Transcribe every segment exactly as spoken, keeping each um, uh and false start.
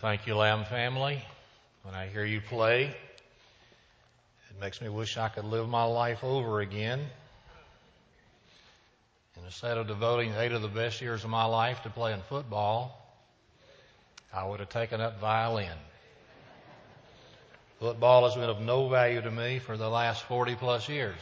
Thank you, Lamb family. When I hear you play, it makes me wish I could live my life over again. And instead of devoting eight of the best years of my life to playing football, I would have taken up violin. Football has been of no value to me for the last forty plus years.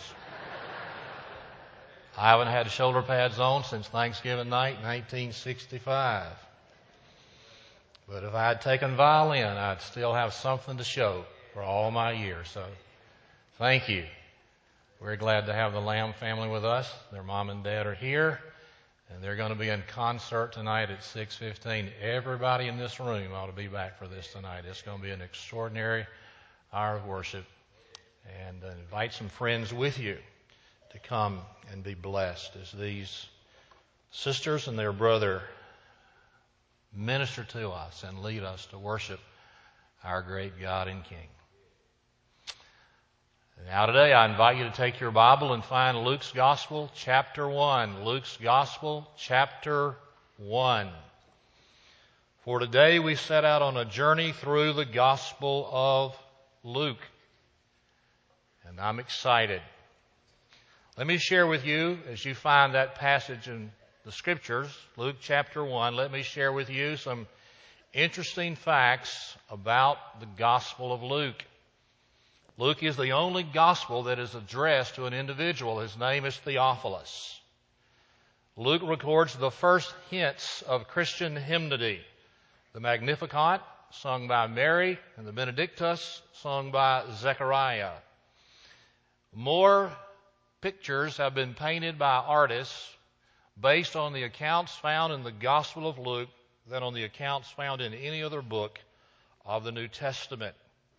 I haven't had shoulder pads on since Thanksgiving night, nineteen sixty-five. But if I had taken violin, I'd still have something to show for all my years. So thank you. We're glad to have the Lamb family with us. Their mom and dad are here, and they're going to be in concert tonight at six fifteen. Everybody in this room ought to be back for this tonight. It's going to be an extraordinary hour of worship. And uh, invite some friends with you to come and be blessed as these sisters and their brother minister to us and lead us to worship our great God and King. Now today I invite you to take your Bible and find Luke's Gospel, chapter one. Luke's Gospel, chapter one. For today we set out on a journey through the Gospel of Luke. And I'm excited. Let me share with you, as you find that passage in the Scriptures, Luke chapter one, let me share with you some interesting facts about the Gospel of Luke. Luke is the only Gospel that is addressed to an individual. His name is Theophilus. Luke records the first hints of Christian hymnody, the Magnificat, sung by Mary, and the Benedictus, sung by Zechariah. More pictures have been painted by artists based on the accounts found in the Gospel of Luke than on the accounts found in any other book of the New Testament.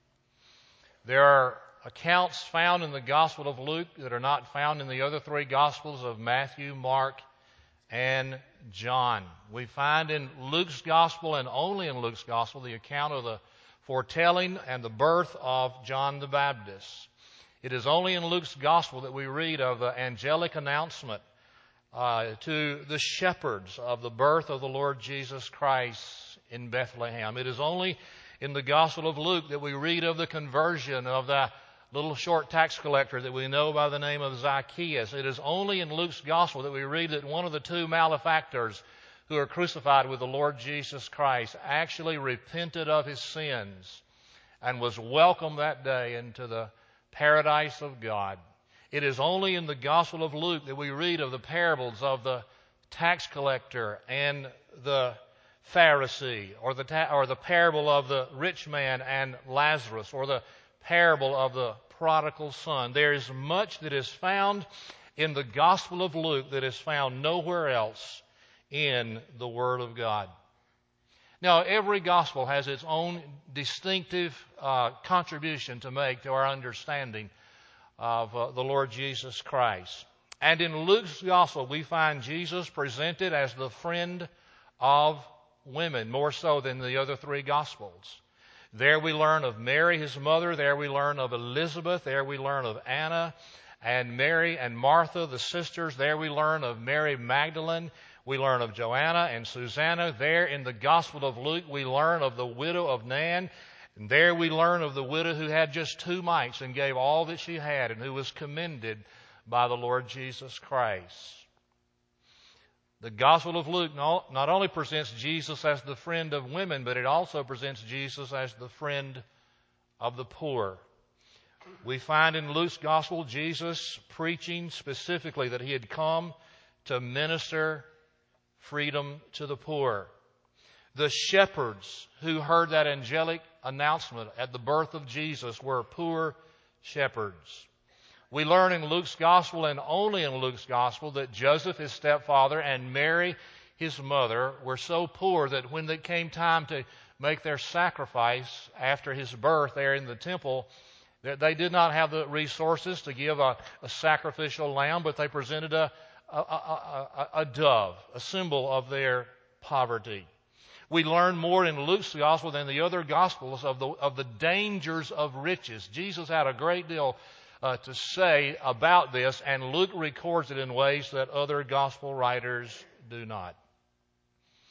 There are accounts found in the Gospel of Luke that are not found in the other three Gospels of Matthew, Mark, and John. We find in Luke's Gospel, and only in Luke's Gospel, the account of the foretelling and the birth of John the Baptist. It is only in Luke's Gospel that we read of the angelic announcement Uh, to the shepherds of the birth of the Lord Jesus Christ in Bethlehem. It is only in the Gospel of Luke that we read of the conversion of the little short tax collector that we know by the name of Zacchaeus. It is only in Luke's Gospel that we read that one of the two malefactors who are crucified with the Lord Jesus Christ actually repented of his sins and was welcomed that day into the paradise of God. It is only in the Gospel of Luke that we read of the parables of the tax collector and the Pharisee, or the ta- or the parable of the rich man and Lazarus, or the parable of the prodigal son. There is much that is found in the Gospel of Luke that is found nowhere else in the Word of God. Now, every Gospel has its own distinctive uh, contribution to make to our understanding of uh, the Lord Jesus Christ. And in Luke's Gospel, we find Jesus presented as the friend of women, more so than the other three Gospels. There we learn of Mary, his mother. There we learn of Elizabeth. There we learn of Anna and Mary and Martha, the sisters. There we learn of Mary Magdalene. We learn of Joanna and Susanna. There in the Gospel of Luke, we learn of the widow of Nain. And there we learn of the widow who had just two mites and gave all that she had, and who was commended by the Lord Jesus Christ. The Gospel of Luke not only presents Jesus as the friend of women, but it also presents Jesus as the friend of the poor. We find in Luke's Gospel Jesus preaching specifically that he had come to minister freedom to the poor. The shepherds who heard that angelic announcement at the birth of Jesus were poor shepherds. We learn in Luke's Gospel, and only in Luke's Gospel, that Joseph, his stepfather, and Mary, his mother, were so poor that when it came time to make their sacrifice after his birth there in the temple, they did not have the resources to give a, a sacrificial lamb, but they presented a, a, a, a, a dove, a symbol of their poverty. We learn more in Luke's Gospel than the other Gospels of the of the dangers of riches. Jesus had a great deal uh, to say about this, and Luke records it in ways that other Gospel writers do not.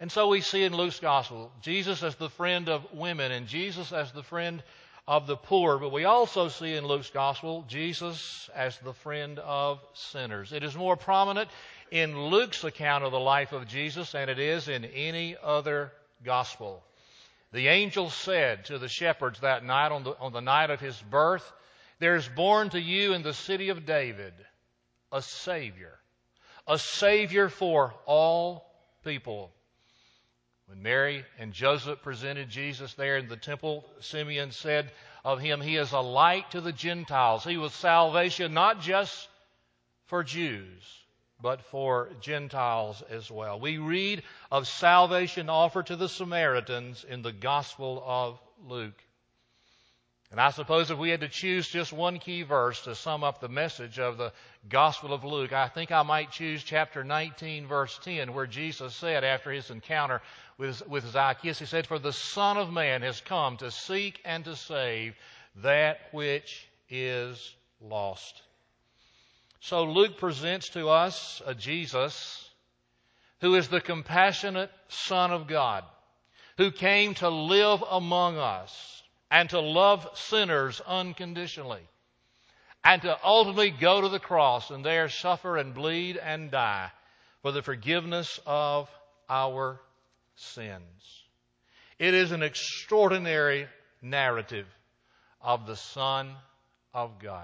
And so we see in Luke's gospel Jesus as the friend of women and Jesus as the friend of the poor. But we also see in Luke's gospel Jesus as the friend of sinners. It is more prominent in Luke's account of the life of Jesus than it is in any other gospel. The angel said to the shepherds that night, on the, on the night of his birth, "There is born to you in the city of David a Savior, a Savior for all people." When Mary and Joseph presented Jesus there in the temple, Simeon said of him, "He is a light to the Gentiles." He was salvation not just for Jews, but for Gentiles as well. We read of salvation offered to the Samaritans in the Gospel of Luke. And I suppose if we had to choose just one key verse to sum up the message of the Gospel of Luke, I think I might choose chapter nineteen, verse ten, where Jesus said after his encounter with, with Zacchaeus, he said, "For the Son of Man has come to seek and to save that which is lost." So Luke presents to us a Jesus who is the compassionate Son of God, who came to live among us and to love sinners unconditionally, and to ultimately go to the cross and there suffer and bleed and die for the forgiveness of our sins. It is an extraordinary narrative of the Son of God.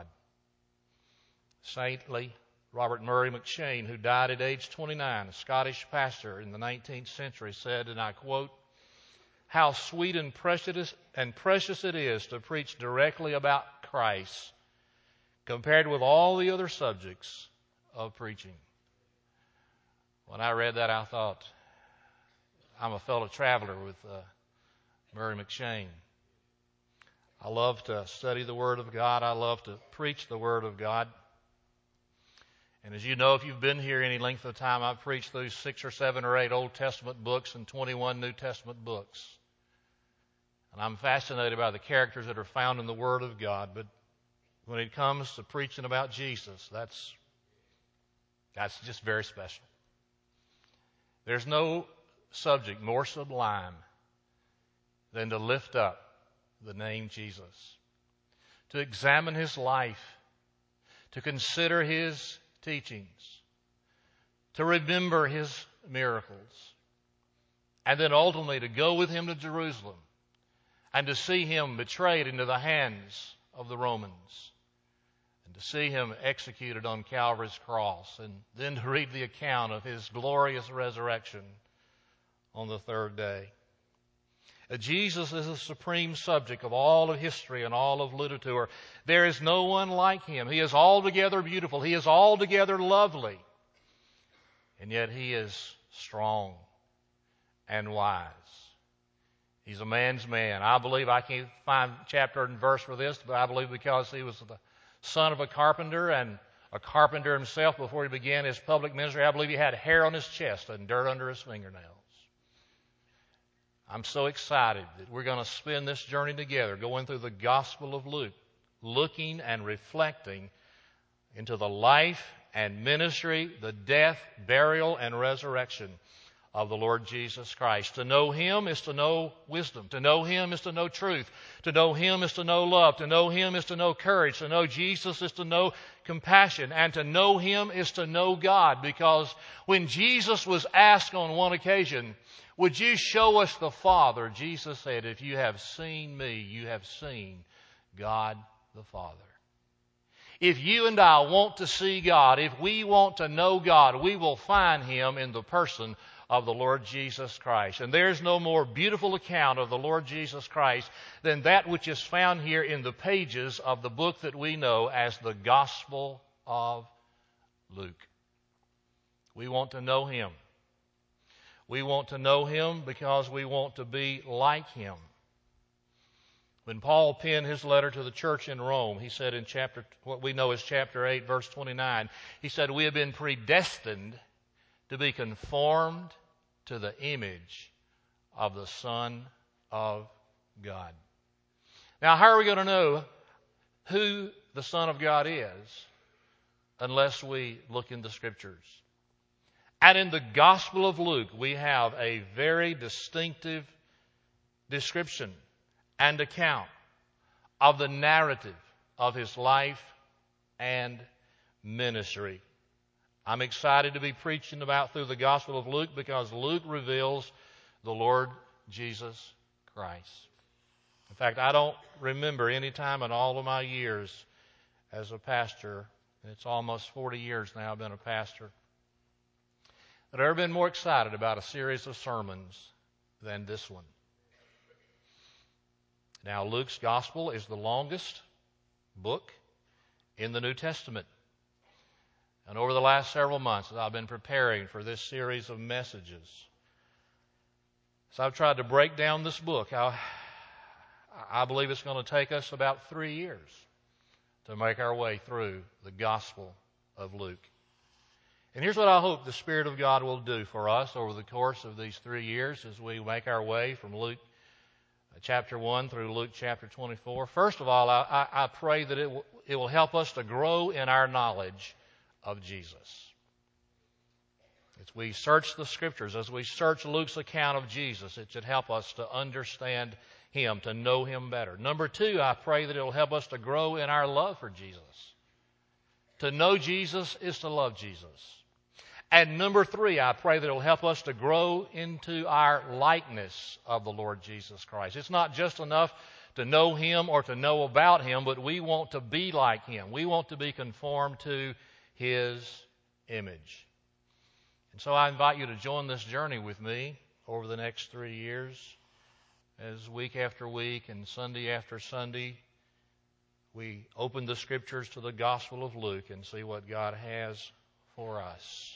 Saintly Robert Murray McCheyne, who died at age twenty-nine, a Scottish pastor in the nineteenth century, said, and I quote, "How sweet and precious and precious it is to preach directly about Christ compared with all the other subjects of preaching." When I read that, I thought, I'm a fellow traveler with uh, Murray McCheyne. I love to study the Word of God. I love to preach the Word of God. And as you know, if you've been here any length of time, I've preached through six or seven or eight Old Testament books and twenty-one New Testament books. And I'm fascinated by the characters that are found in the Word of God. But when it comes to preaching about Jesus, that's, that's just very special. There's no subject more sublime than to lift up the name Jesus, to examine his life, to consider his teachings, to remember his miracles, and then ultimately to go with him to Jerusalem and to see him betrayed into the hands of the Romans, and to see him executed on Calvary's cross, and then to read the account of his glorious resurrection on the third day. Jesus is the supreme subject of all of history and all of literature. There is no one like him. He is altogether beautiful. He is altogether lovely. And yet he is strong and wise. He's a man's man. I believe, I can't find chapter and verse for this, but I believe because he was the son of a carpenter and a carpenter himself before he began his public ministry, I believe he had hair on his chest and dirt under his fingernails. I'm so excited that we're going to spend this journey together, going through the Gospel of Luke, looking and reflecting into the life and ministry, the death, burial, and resurrection of the Lord Jesus Christ. To know him is to know wisdom. To know him is to know truth. To know him is to know love. To know him is to know courage. To know Jesus is to know compassion. And to know him is to know God. Because when Jesus was asked on one occasion, "Would you show us the Father?" Jesus said, "If you have seen me, you have seen God the Father." If you and I want to see God, if we want to know God, we will find him in the person of the Lord Jesus Christ. And there's no more beautiful account of the Lord Jesus Christ than that which is found here in the pages of the book that we know as the Gospel of Luke. We want to know him. We want to know him because we want to be like him. When Paul penned his letter to the church in Rome, he said in chapter, what we know as chapter eight, verse twenty-nine, he said, "We have been predestined to be conformed to the image of the Son of God." Now, how are we going to know who the Son of God is unless we look in the Scriptures? And in the Gospel of Luke, we have a very distinctive description and account of the narrative of his life and ministry. I'm excited to be preaching about through the Gospel of Luke because Luke reveals the Lord Jesus Christ. In fact, I don't remember any time in all of my years as a pastor, and it's almost forty years now I've been a pastor, that I've ever been more excited about a series of sermons than this one. Now, Luke's Gospel is the longest book in the New Testament. And over the last several months, as I've been preparing for this series of messages, so I've tried to break down this book. I, I believe it's going to take us about three years to make our way through the Gospel of Luke. And here's what I hope the Spirit of God will do for us over the course of these three years as we make our way from Luke chapter one through Luke chapter twenty-four. First of all, I, I pray that it will, it will help us to grow in our knowledge of Jesus. As we search the Scriptures, as we search Luke's account of Jesus, it should help us to understand Him, to know Him better. Number two, I pray that it will help us to grow in our love for Jesus. To know Jesus is to love Jesus. And number three, I pray that it will help us to grow into our likeness of the Lord Jesus Christ. It's not just enough to know Him or to know about Him, but we want to be like Him. We want to be conformed to His image. And so I invite you to join this journey with me over the next three years as week after week and Sunday after Sunday we open the Scriptures to the Gospel of Luke and see what God has for us.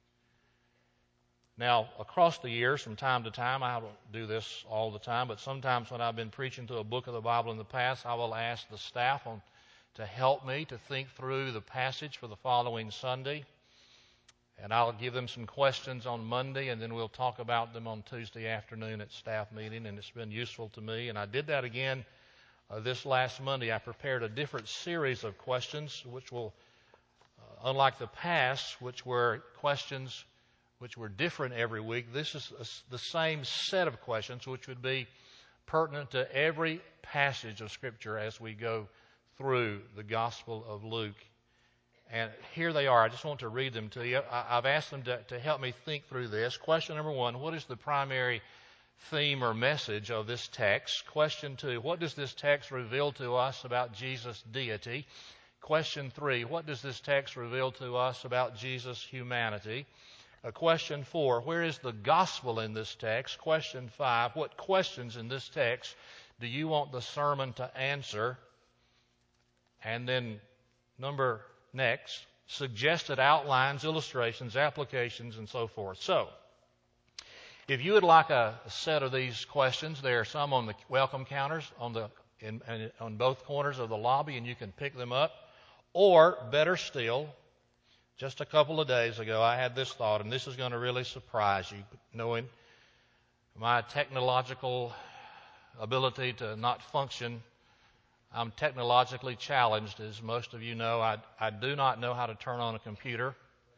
Now, across the years, from time to time, I don't do this all the time, but sometimes when I've been preaching to a book of the Bible in the past, I will ask the staff on, to help me to think through the passage for the following Sunday. And I'll give them some questions on Monday, and then we'll talk about them on Tuesday afternoon at staff meeting, and it's been useful to me. And I did that again uh, this last Monday. I prepared a different series of questions, which will, uh, unlike the past, which were questions which were different every week, this is a, the same set of questions which would be pertinent to every passage of Scripture as we go through the Gospel of Luke. And here they are. I just want to read them to you. I, I've asked them to, to help me think through this. Question number one, what is the primary theme or message of this text? Question two, what does this text reveal to us about Jesus' deity? Question three, what does this text reveal to us about Jesus' humanity? Uh, question four, where is the gospel in this text? Question five, what questions in this text do you want the sermon to answer? And then number next, suggested outlines, illustrations, applications, and so forth. So, if you would like a set of these questions, there are some on the welcome counters on the in, in, on both corners of the lobby, and you can pick them up. Or, better still, just a couple of days ago, I had this thought, and this is going to really surprise you, knowing my technological ability to not function. I'm technologically challenged, as most of you know. I, I do not know how to turn on a computer.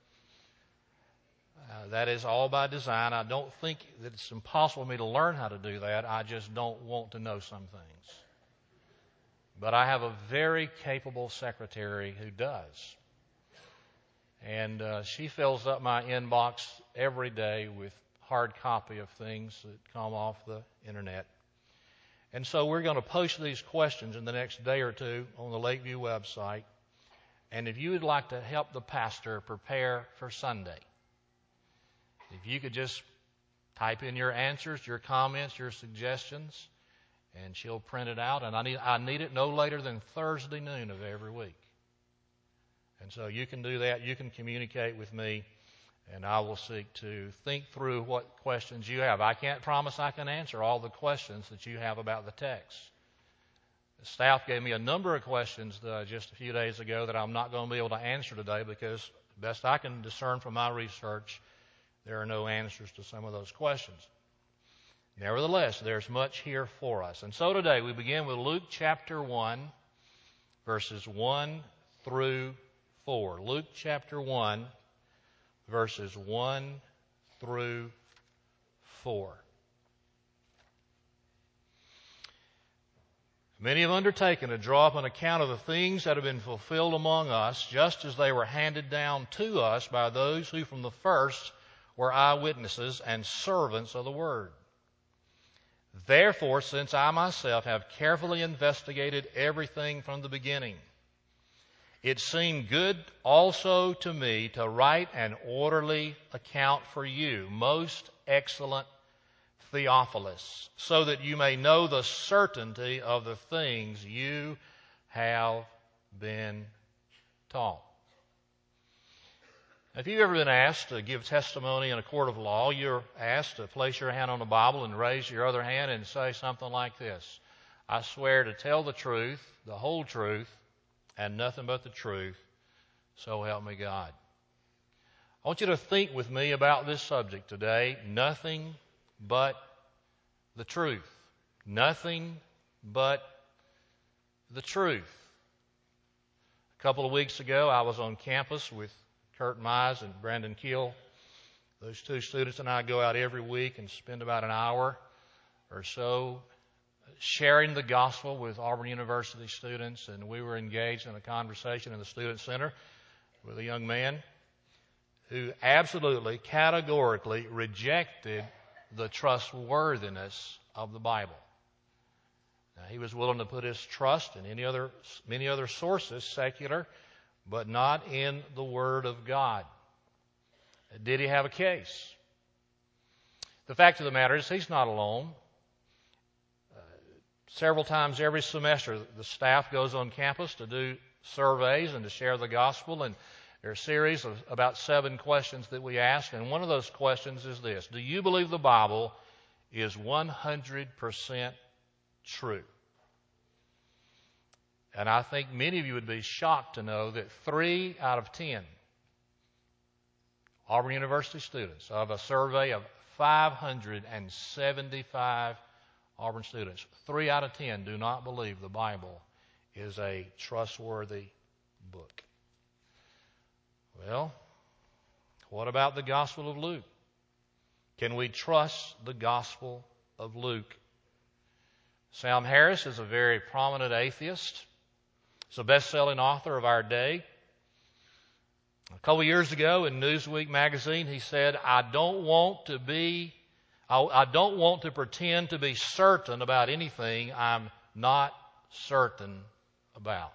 Uh, that is all by design. I don't think that it's impossible for me to learn how to do that. I just don't want to know some things. But I have a very capable secretary who does. And uh, she fills up my inbox every day with hard copy of things that come off the internet. And so we're going to post these questions in the next day or two on the Lakeview website. And if you would like to help the pastor prepare for Sunday, if you could just type in your answers, your comments, your suggestions, and she'll print it out. And I need, I need it no later than Thursday noon of every week. And so you can do that. You can communicate with me, and I will seek to think through what questions you have. I can't promise I can answer all the questions that you have about the text. The staff gave me a number of questions uh, just a few days ago that I'm not going to be able to answer today because, best I can discern from my research, there are no answers to some of those questions. Nevertheless, there's much here for us. And so today we begin with Luke chapter one, verses one through four. Luke chapter one, verses one through four. Many have undertaken to draw up an account of the things that have been fulfilled among us, just as they were handed down to us by those who from the first were eyewitnesses and servants of the Word. Therefore, since I myself have carefully investigated everything from the beginning, it seemed good also to me to write an orderly account for you, most excellent Theophilus, so that you may know the certainty of the things you have been taught. If you've ever been asked to give testimony in a court of law, you're asked to place your hand on the Bible and raise your other hand and say something like this: I swear to tell the truth, the whole truth, and nothing but the truth, so help me God. I want you to think with me about this subject today: nothing but the truth. Nothing but the truth. A couple of weeks ago, I was on campus with Kurt Mize and Brandon Keel. Those two students and I go out every week and spend about an hour or so sharing the gospel with Auburn University students, and we were engaged in a conversation in the Student Center with a young man who absolutely, categorically rejected the trustworthiness of the Bible. Now, he was willing to put his trust in any other, many other sources, secular, but not in the Word of God. Did he have a case? The fact of the matter is, he's not alone. Uh, several times every semester, the staff goes on campus to do surveys and to share the gospel, and there are a series of about seven questions that we ask, and one of those questions is this: do you believe the Bible is one hundred percent true? And I think many of you would be shocked to know that three out of ten Auburn University students, of a survey of five hundred seventy-five Auburn students, three out of ten do not believe the Bible is a trustworthy book. Well, what about the Gospel of Luke? Can we trust the Gospel of Luke? Sam Harris is a very prominent atheist. He's a best-selling author of our day. A couple of years ago in Newsweek magazine, he said, I don't want to be, I, I don't want to pretend to be certain about anything I'm not certain about.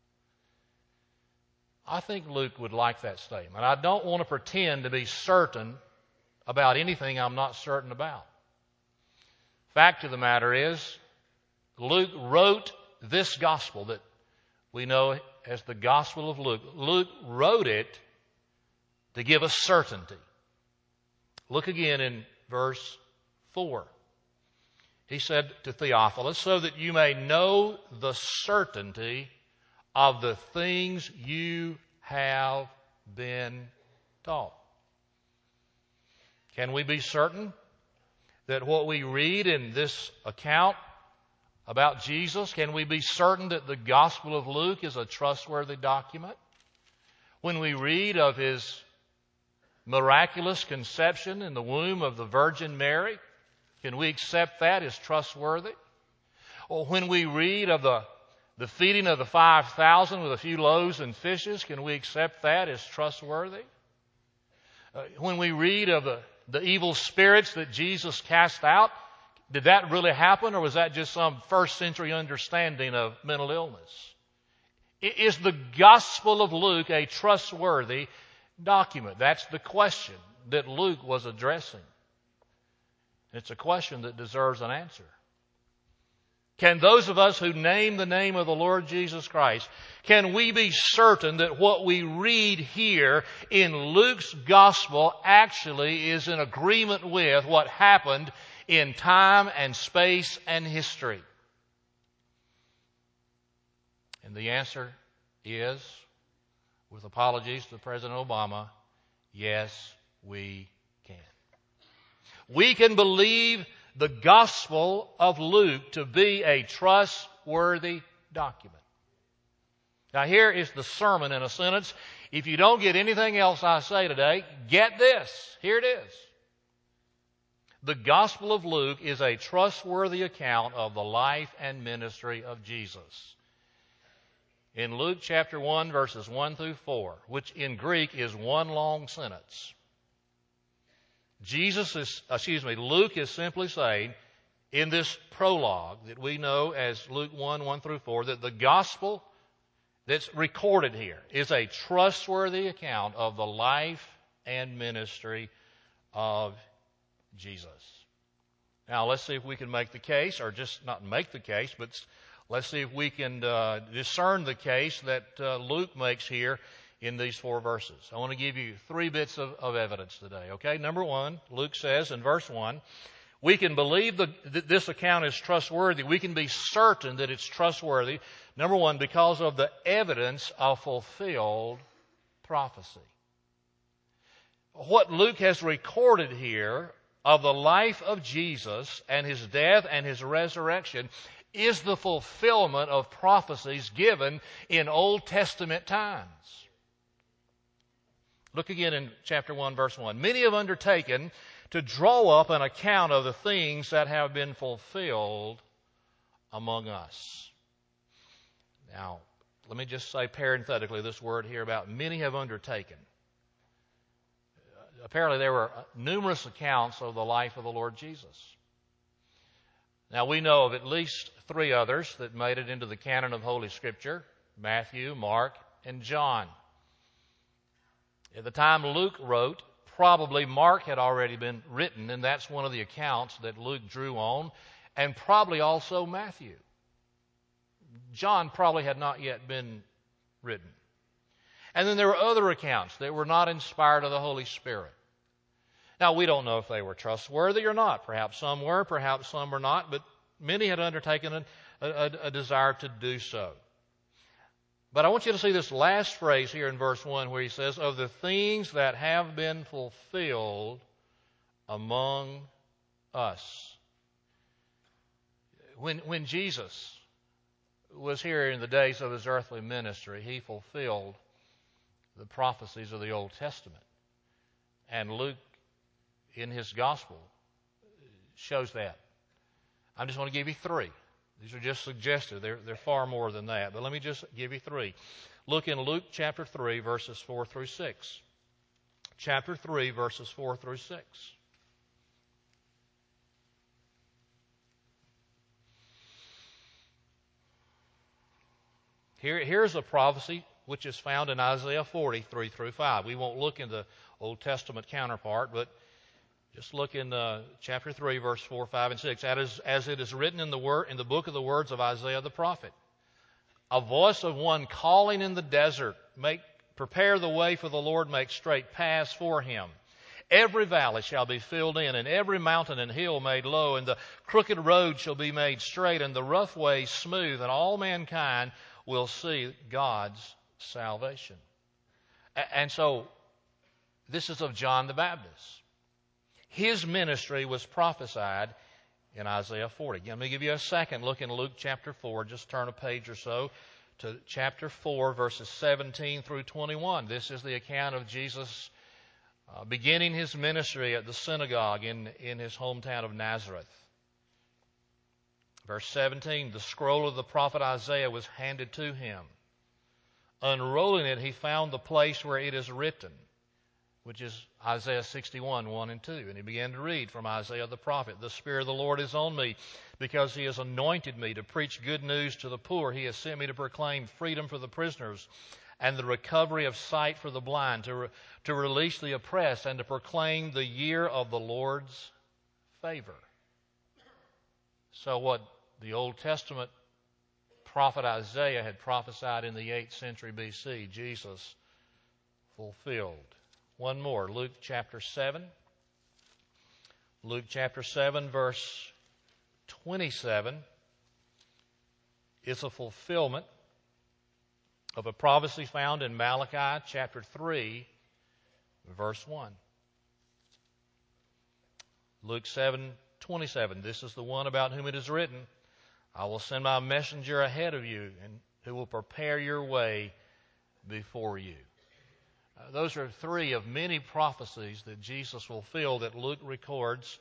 I think Luke would like that statement. I don't want to pretend to be certain about anything I'm not certain about. Fact of the matter is, Luke wrote this gospel that we know as the Gospel of Luke. Luke wrote it to give us certainty. Look again in verse four. He said to Theophilus, so that you may know the certainty of the things you have been taught. Can we be certain that what we read in this account about Jesus, can we be certain that the Gospel of Luke is a trustworthy document? When we read of his miraculous conception in the womb of the Virgin Mary, can we accept that as trustworthy? Or when we read of the, the feeding of the five thousand with a few loaves and fishes, can we accept that as trustworthy? Uh, when we read of the, the evil spirits that Jesus cast out, did that really happen, or was that just some first century understanding of mental illness? Is the Gospel of Luke a trustworthy document? That's the question that Luke was addressing. It's a question that deserves an answer. Can those of us who name the name of the Lord Jesus Christ, can we be certain that what we read here in Luke's Gospel actually is in agreement with what happened in time and space and history? And the answer is, with apologies to President Obama, yes, we can. We can believe the Gospel of Luke to be a trustworthy document. Now here is the sermon in a sentence. If you don't get anything else I say today, get this. Here it is. The Gospel of Luke is a trustworthy account of the life and ministry of Jesus. In Luke chapter one, verses one through four, which in Greek is one long sentence, Jesus is, excuse me, Luke is simply saying in this prologue that we know as Luke one, one through four, that the gospel that's recorded here is a trustworthy account of the life and ministry of Jesus. Now, let's see if we can make the case, or just not make the case, but let's see if we can uh, discern the case that uh, Luke makes here in these four verses. I want to give you three bits of, of evidence today, okay? Number one, Luke says in verse one, we can believe the, that this account is trustworthy. We can be certain that it's trustworthy. Number one, because of the evidence of fulfilled prophecy. What Luke has recorded here of the life of Jesus and his death and his resurrection is the fulfillment of prophecies given in Old Testament times. Look again in chapter one, verse one. Many have undertaken to draw up an account of the things that have been fulfilled among us. Now, let me just say parenthetically this word here about many have undertaken. Apparently there were numerous accounts of the life of the Lord Jesus. Now we know of at least three others that made it into the canon of Holy Scripture, Matthew, Mark, and John. At the time Luke wrote, probably Mark had already been written, and that's one of the accounts that Luke drew on, and probably also Matthew. John probably had not yet been written. And then there were other accounts that were not inspired of the Holy Spirit. Now, we don't know if they were trustworthy or not. Perhaps some were, perhaps some were not, but many had undertaken a, a, a desire to do so. But I want you to see this last phrase here in verse one where he says, of the things that have been fulfilled among us. When, when Jesus was here in the days of his earthly ministry, he fulfilled the prophecies of the Old Testament. And Luke, in his gospel, shows that. I just want to give you three. These are just suggested. They're, they're far more than that. But let me just give you three. Look in Luke chapter three, verses four through six. Chapter three, verses four through six. Here, here's a prophecy which is found in Isaiah forty, three through five. We won't look in the Old Testament counterpart, but just look in uh, chapter three, verse four, five, and six. As, as it is written in the, word, in the book of the words of Isaiah the prophet. A voice of one calling in the desert, make, prepare the way for the Lord, make straight paths for him. Every valley shall be filled in, and every mountain and hill made low, and the crooked road shall be made straight, and the rough way smooth, and all mankind will see God's salvation. And so, this is of John the Baptist. His ministry was prophesied in Isaiah forty. Again, let me give you a second look in Luke chapter four. Just turn a page or so to chapter four, verses seventeen through twenty-one. This is the account of Jesus uh, beginning his ministry at the synagogue in, in his hometown of Nazareth. Verse seventeen, the scroll of the prophet Isaiah was handed to him. Unrolling it, he found the place where it is written, which is Isaiah sixty-one, one and two. And he began to read from Isaiah the prophet. The Spirit of the Lord is on me, because he has anointed me to preach good news to the poor. He has sent me to proclaim freedom for the prisoners and the recovery of sight for the blind, to, re- to release the oppressed, and to proclaim the year of the Lord's favor. So what the Old Testament prophet Isaiah had prophesied in the eighth century B C, Jesus fulfilled. One more, Luke chapter seven. Luke chapter seven, verse twenty-seven is a fulfillment of a prophecy found in Malachi chapter three, verse one. Luke seven, twenty-seven. This is the one about whom it is written, I will send my messenger ahead of you, and who will prepare your way before you. Uh, those are three of many prophecies that Jesus fulfilled that Luke records.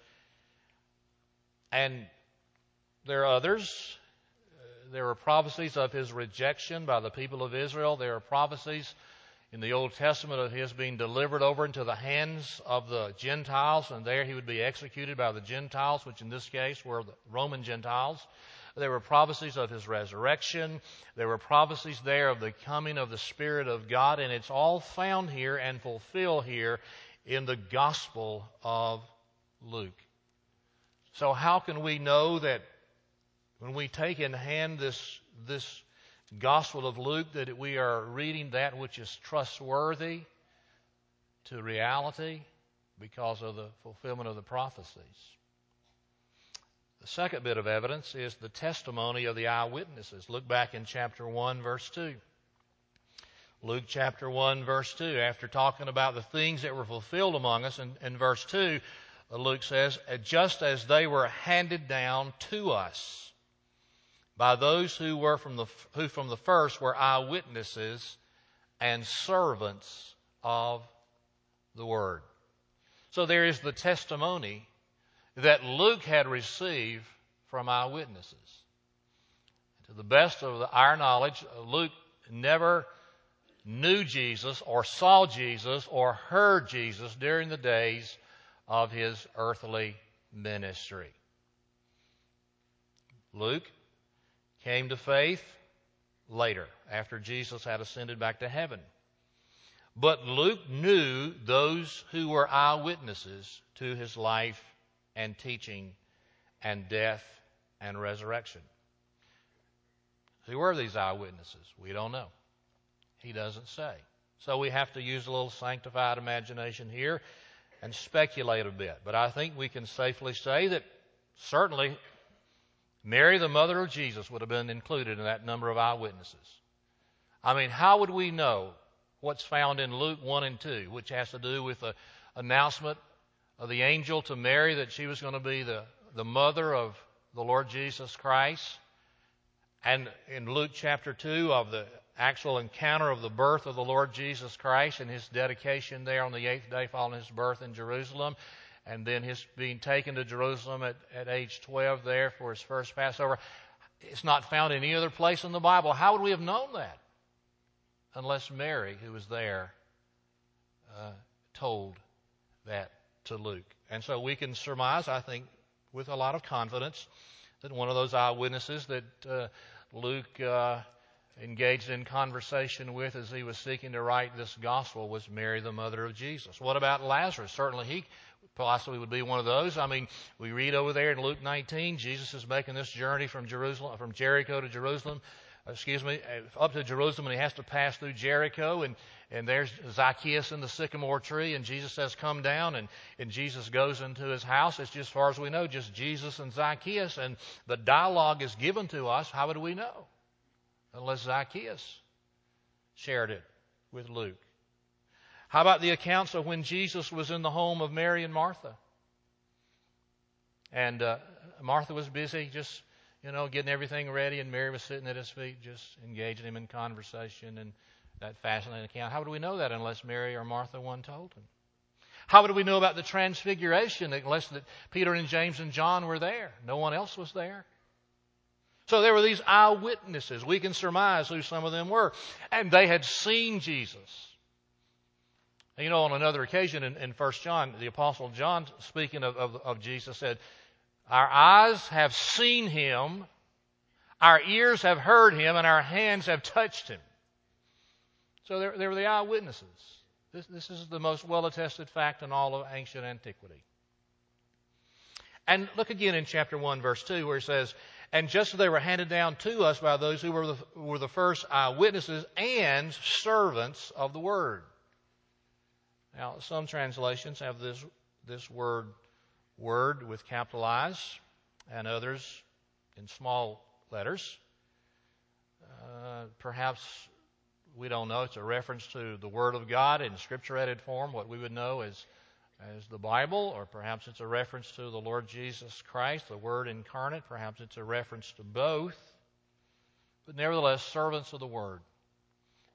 And there are others. Uh, there are prophecies of his rejection by the people of Israel. There are prophecies in the Old Testament of his being delivered over into the hands of the Gentiles, and there he would be executed by the Gentiles, which in this case were the Roman Gentiles. There were prophecies of his resurrection. There were prophecies there of the coming of the Spirit of God, and it's all found here and fulfilled here in the Gospel of Luke. So how can we know that when we take in hand this, this Gospel of Luke, that we are reading that which is trustworthy to reality because of the fulfillment of the prophecies? The second bit of evidence is the testimony of the eyewitnesses. Look back in chapter one, verse two. Luke chapter one, verse two. After talking about the things that were fulfilled among us, in, in verse two, Luke says, just as they were handed down to us by those who were from the who from the first were eyewitnesses and servants of the word. So there is the testimony that Luke had received from eyewitnesses. To the best of our knowledge, Luke never knew Jesus or saw Jesus or heard Jesus during the days of his earthly ministry. Luke came to faith later, after Jesus had ascended back to heaven. But Luke knew those who were eyewitnesses to his life and teaching and death and resurrection. Who were these eyewitnesses? We don't know. He doesn't say. So we have to use a little sanctified imagination here and speculate a bit. But I think we can safely say that certainly Mary, the mother of Jesus, would have been included in that number of eyewitnesses. I mean, how would we know what's found in Luke one and two, which has to do with the announcement of the angel to Mary that she was going to be the, the mother of the Lord Jesus Christ, and in Luke chapter two of the actual encounter of the birth of the Lord Jesus Christ and his dedication there on the eighth day following his birth in Jerusalem, and then his being taken to Jerusalem at, at age twelve there for his first Passover. It's not found in any other place in the Bible. How would we have known that? Unless Mary, who was there, uh, told that to Luke. And so we can surmise, I think, with a lot of confidence, that one of those eyewitnesses that uh, Luke uh, engaged in conversation with as he was seeking to write this gospel was Mary, the mother of Jesus. What about Lazarus? Certainly he possibly would be one of those. I mean, we read over there in Luke nineteen, Jesus is making this journey from Jerusalem, from Jericho to Jerusalem, excuse me, up to Jerusalem, and he has to pass through Jericho, and, and there's Zacchaeus in the sycamore tree, and Jesus says, come down, and, and Jesus goes into his house. It's just, as far as we know, just Jesus and Zacchaeus, and the dialogue is given to us. How would we know? Unless Zacchaeus shared it with Luke. How about the accounts of when Jesus was in the home of Mary and Martha? And uh, Martha was busy just, you know, getting everything ready, and Mary was sitting at his feet just engaging him in conversation, and that fascinating account. How would we know that unless Mary or Martha one told him? How would we know about the transfiguration unless that Peter and James and John were there? No one else was there. So there were these eyewitnesses. We can surmise who some of them were. And they had seen Jesus. And you know, on another occasion in, in First John, the Apostle John, speaking of, of, of Jesus, said, our eyes have seen him, our ears have heard him, and our hands have touched him. So there, there were the eyewitnesses. This, this is the most well-attested fact in all of ancient antiquity. And look again in chapter one, verse two, where it says, and just as they were handed down to us by those who were the, were the first eyewitnesses and servants of the word. Now, some translations have this, this word, word with capital I's, and others in small letters. Uh, perhaps, we don't know, it's a reference to the Word of God in Scripture-edited form, what we would know as, as the Bible, or perhaps it's a reference to the Lord Jesus Christ, the Word incarnate. Perhaps it's a reference to both. But nevertheless, servants of the Word.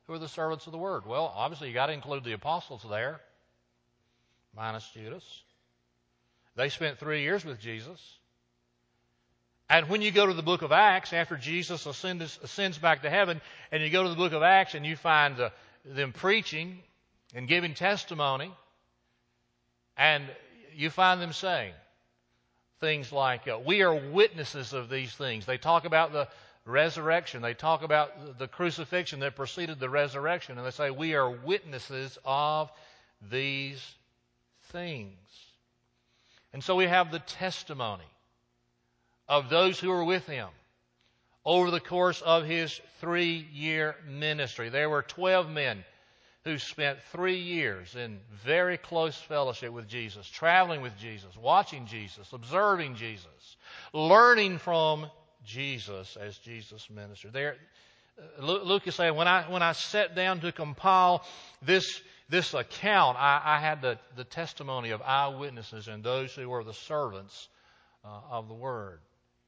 Who are the servants of the Word? Well, obviously you got to include the apostles there, minus Judas. They spent three years with Jesus. And when you go to the book of Acts, after Jesus ascends, ascends back to heaven, and you go to the book of Acts and you find the, them preaching and giving testimony, and you find them saying things like, uh, we are witnesses of these things. They talk about the resurrection. They talk about the crucifixion that preceded the resurrection. And they say, we are witnesses of these things. And so we have the testimony of those who were with him over the course of his three-year ministry. There were twelve men who spent three years in very close fellowship with Jesus, traveling with Jesus, watching Jesus, observing Jesus, learning from Jesus as Jesus ministered. There, Luke is saying, when I when I sat down to compile this this account, I, I had the, the testimony of eyewitnesses and those who were the servants uh, of the Word.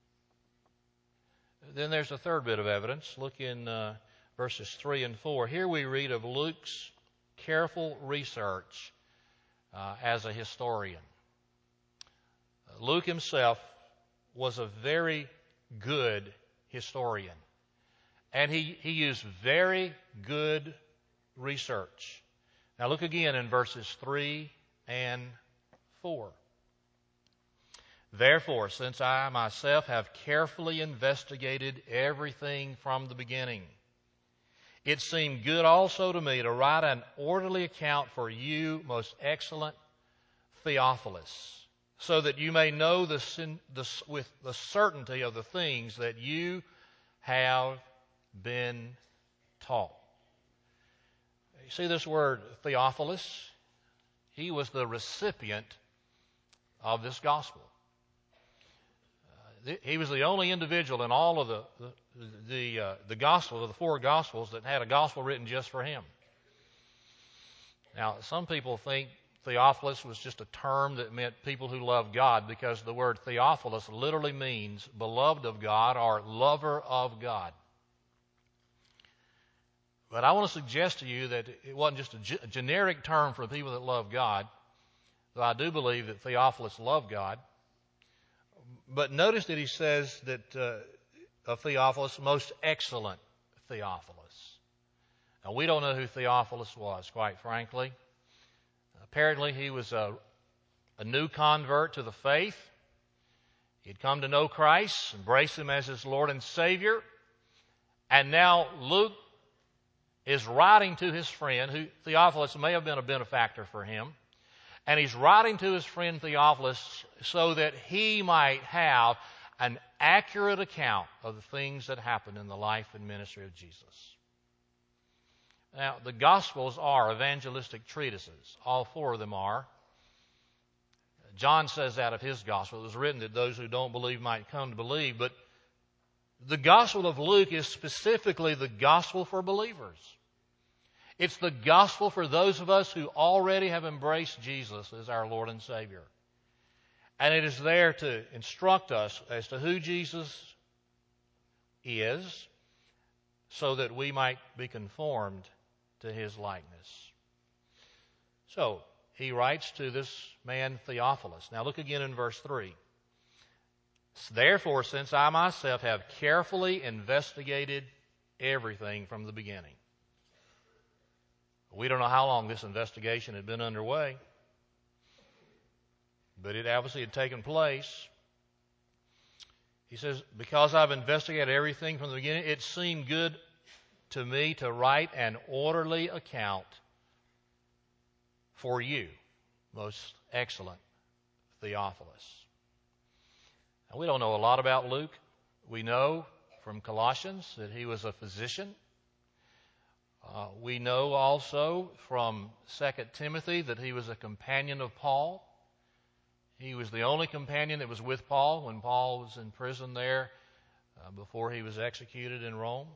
Then there's a third bit of evidence. Look in uh, verses three and four. Here we read of Luke's careful research uh, as a historian. Luke himself was a very good historian. And he, he used very good research. Now look again in verses three and four. Therefore, since I myself have carefully investigated everything from the beginning, it seemed good also to me to write an orderly account for you, most excellent Theophilus, so that you may know the, the, with the certainty of the things that you have been taught. You see this word Theophilus? He was the recipient of this gospel. Uh, he was the only individual in all of the the the, uh, the gospels, of the four gospels, that had a gospel written just for him. Now, some people think Theophilus was just a term that meant people who love God, because the word Theophilus literally means beloved of God or lover of God. But I want to suggest to you that it wasn't just a, ge- a generic term for people that love God, though I do believe that Theophilus loved God. But notice that he says that uh, of Theophilus, most excellent Theophilus. Now, we don't know who Theophilus was, quite frankly. Apparently, he was a, a new convert to the faith. He'd come to know Christ, embrace him as his Lord and Savior. And now Luke is writing to his friend, who Theophilus may have been a benefactor for him, and he's writing to his friend Theophilus so that he might have an accurate account of the things that happened in the life and ministry of Jesus. Now, the Gospels are evangelistic treatises. All four of them are. John says that of his Gospel. It was written that those who don't believe might come to believe, but the Gospel of Luke is specifically the Gospel for believers. It's the Gospel for those of us who already have embraced Jesus as our Lord and Savior. And it is there to instruct us as to who Jesus is, so that we might be conformed to his likeness. So, he writes to this man Theophilus. Now look again in verse three. Therefore, since I myself have carefully investigated everything from the beginning. We don't know how long this investigation had been underway, but it obviously had taken place. He says, because I've investigated everything from the beginning, it seemed good to me to write an orderly account for you, most excellent Theophilus. Now, we don't know a lot about Luke. We know from Colossians that he was a physician. Uh, we know also from Second Timothy that he was a companion of Paul. He was the only companion that was with Paul when Paul was in prison there uh, before he was executed in Rome.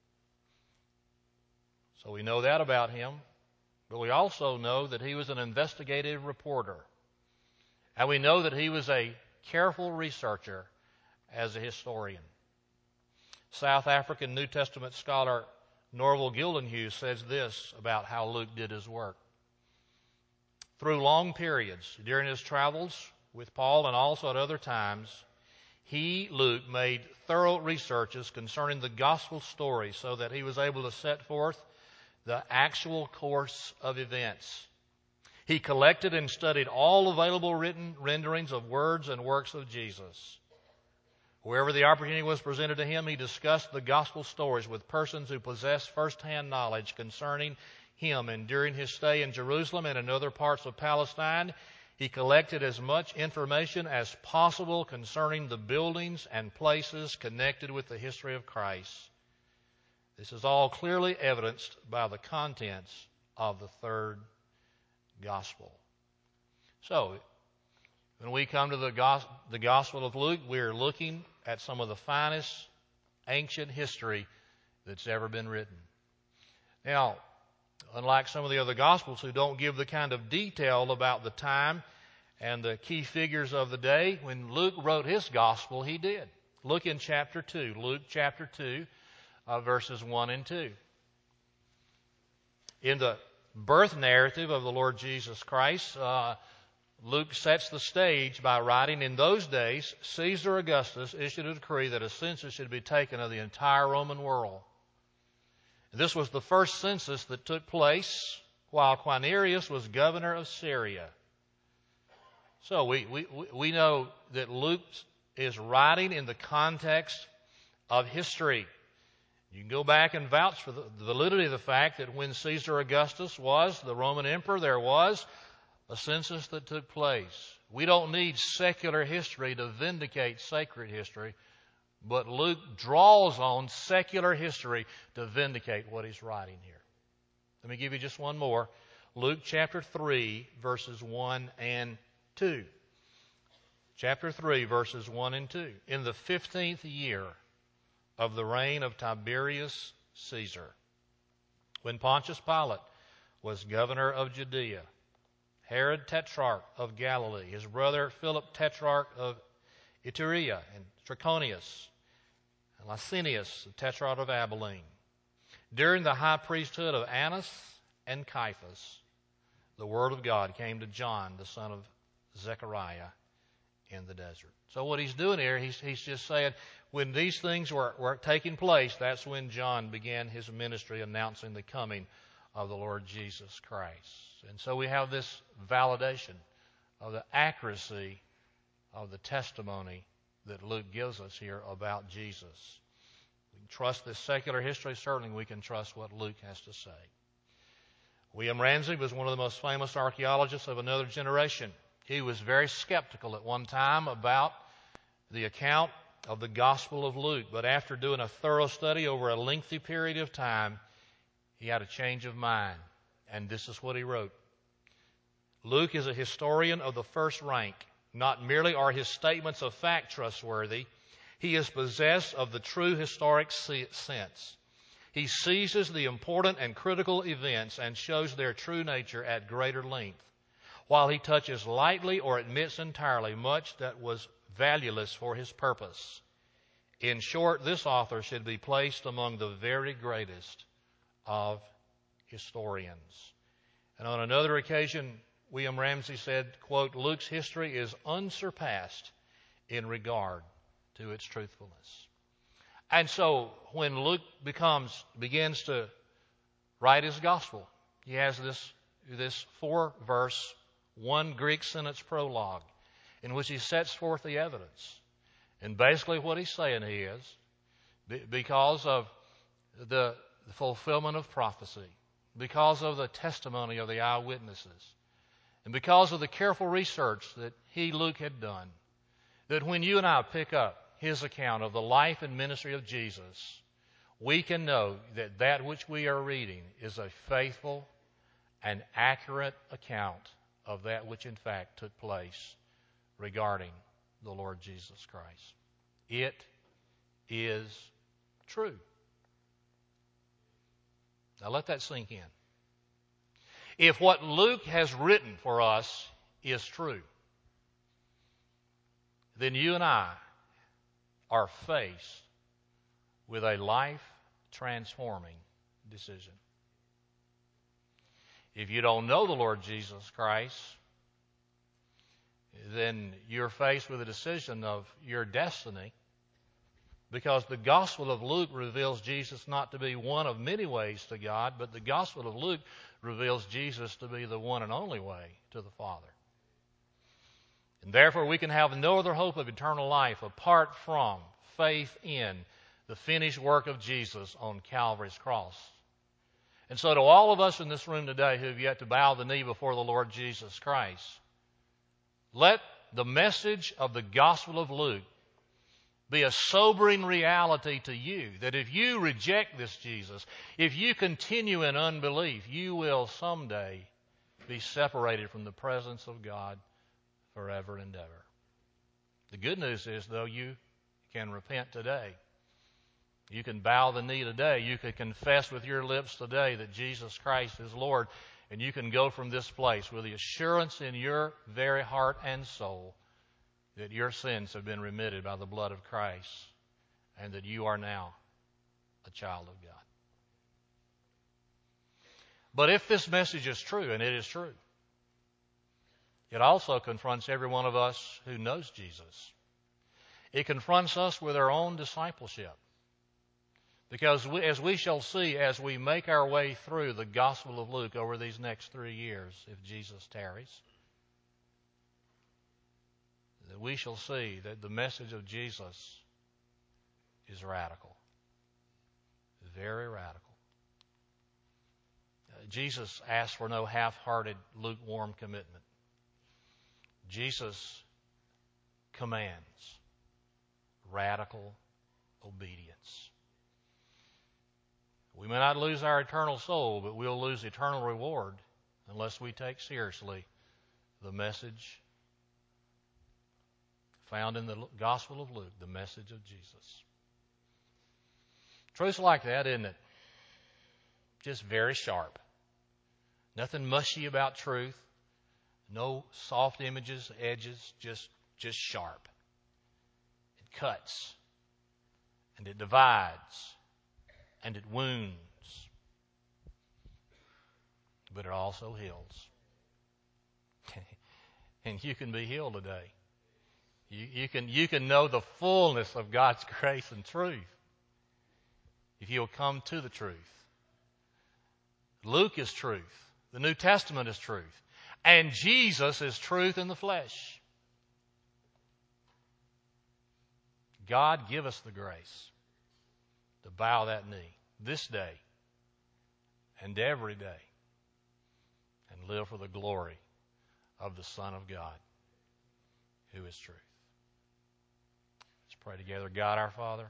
So we know that about him. But we also know that he was an investigative reporter. And we know that he was a careful researcher as a historian. South African New Testament scholar Norval Gildenhue says this about how Luke did his work. Through long periods during his travels with Paul and also at other times, he, Luke, made thorough researches concerning the gospel story so that he was able to set forth the actual course of events. He collected and studied all available written renderings of words and works of Jesus. Wherever the opportunity was presented to him, he discussed the gospel stories with persons who possessed first-hand knowledge concerning him. And during his stay in Jerusalem and in other parts of Palestine, he collected as much information as possible concerning the buildings and places connected with the history of Christ. This is all clearly evidenced by the contents of the third gospel. So, when we come to the gospel, the Gospel of Luke, we're looking at some of the finest ancient history that's ever been written. Now, unlike some of the other Gospels who don't give the kind of detail about the time and the key figures of the day, when Luke wrote his Gospel, he did. Look in chapter two, Luke chapter two, uh, verses one and two. In the birth narrative of the Lord Jesus Christ, uh, Luke sets the stage by writing, in those days, Caesar Augustus issued a decree that a census should be taken of the entire Roman world. This was the first census that took place while Quirinius was governor of Syria. So we, we, we know that Luke is writing in the context of history. You can go back and vouch for the validity of the fact that when Caesar Augustus was the Roman emperor, there was a census that took place. We don't need secular history to vindicate sacred history, but Luke draws on secular history to vindicate what he's writing here. Let me give you just one more. Luke chapter three, verses one and two. Chapter three, verses one and two. In the fifteenth year of the reign of Tiberius Caesar, when Pontius Pilate was governor of Judea, Herod Tetrarch of Galilee, his brother Philip Tetrarch of Iturea, and Trachonius, and Lysanias, the Tetrarch of Abilene, during the high priesthood of Annas and Caiaphas, the word of God came to John, the son of Zechariah, in the desert. So what he's doing here, he's, he's just saying, when these things were, were taking place, that's when John began his ministry announcing the coming of the Lord Jesus Christ. And so we have this validation of the accuracy of the testimony that Luke gives us here about Jesus. We can trust this secular history. Certainly we can trust what Luke has to say. William Ramsey was one of the most famous archaeologists of another generation. He was very skeptical at one time about the account of the Gospel of Luke, but after doing a thorough study over a lengthy period of time, he had a change of mind, and this is what he wrote. Luke is a historian of the first rank. Not merely are his statements of fact trustworthy, he is possessed of the true historic sense. He seizes the important and critical events and shows their true nature at greater length, while he touches lightly or admits entirely much that was valueless for his purpose. In short, this author should be placed among the very greatest of historians. And on another occasion, William Ramsey said, quote, Luke's history is unsurpassed in regard to its truthfulness. And so when Luke becomes begins to write his gospel, he has this, this four-verse, one Greek sentence prologue in which he sets forth the evidence. And basically what he's saying is, because of the fulfillment of prophecy, because of the testimony of the eyewitnesses, and because of the careful research that he, Luke, had done, that when you and I pick up his account of the life and ministry of Jesus, we can know that that which we are reading is a faithful and accurate account of that which in fact took place regarding the Lord Jesus Christ. It is true. Now let that sink in. If what Luke has written for us is true, then you and I are faced with a life-transforming decision. If you don't know the Lord Jesus Christ, then you're faced with a decision of your destiny, because the Gospel of Luke reveals Jesus not to be one of many ways to God, but the Gospel of Luke reveals Jesus to be the one and only way to the Father. And therefore we can have no other hope of eternal life apart from faith in the finished work of Jesus on Calvary's cross. And so to all of us in this room today who have yet to bow the knee before the Lord Jesus Christ, let the message of the Gospel of Luke be a sobering reality to you, that if you reject this Jesus, if you continue in unbelief, you will someday be separated from the presence of God forever and ever. The good news is, though, you can repent today. You can bow the knee today. You can confess with your lips today that Jesus Christ is Lord, and you can go from this place with the assurance in your very heart and soul that your sins have been remitted by the blood of Christ, and that you are now a child of God. But if this message is true, and it is true, it also confronts every one of us who knows Jesus. It confronts us with our own discipleship. Because we, as we shall see as we make our way through the Gospel of Luke over these next three years, if Jesus tarries, that we shall see that the message of Jesus is radical. Very radical. Uh, Jesus asked for no half-hearted, lukewarm commitment. Jesus commands radical obedience. We may not lose our eternal soul, but we'll lose eternal reward unless we take seriously the message found in the Gospel of Luke, the message of Jesus. Truth's like that, isn't it? Just very sharp. Nothing mushy about truth. No soft images, edges, just, just sharp. It cuts, and it divides, and it wounds, but it also heals. And you can be healed today. You, you can, you can know the fullness of God's grace and truth if you'll come to the truth. Luke is truth. The New Testament is truth. And Jesus is truth in the flesh. God, give us the grace to bow that knee this day and every day and live for the glory of the Son of God, who is truth. Let's pray together. God, our Father,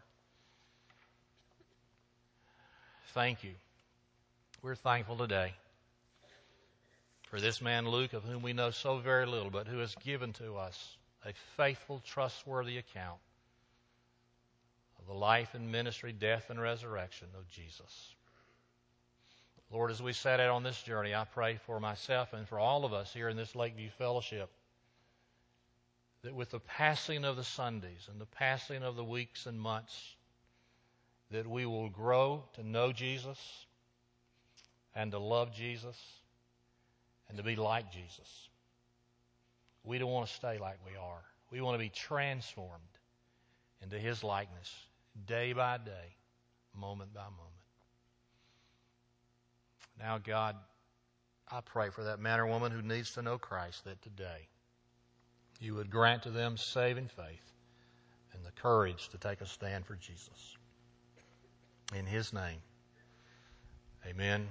thank you. We're thankful today for this man Luke, of whom we know so very little, but who has given to us a faithful, trustworthy account of the life and ministry, death and resurrection of Jesus. Lord, as we set out on this journey, I pray for myself and for all of us here in this Lakeview Fellowship that with the passing of the Sundays and the passing of the weeks and months, that we will grow to know Jesus and to love Jesus and to be like Jesus. We don't want to stay like we are. We want to be transformed into His likeness day by day, moment by moment. Now, God, I pray for that man or woman who needs to know Christ, that today You would grant to them saving faith and the courage to take a stand for Jesus. In His name, amen.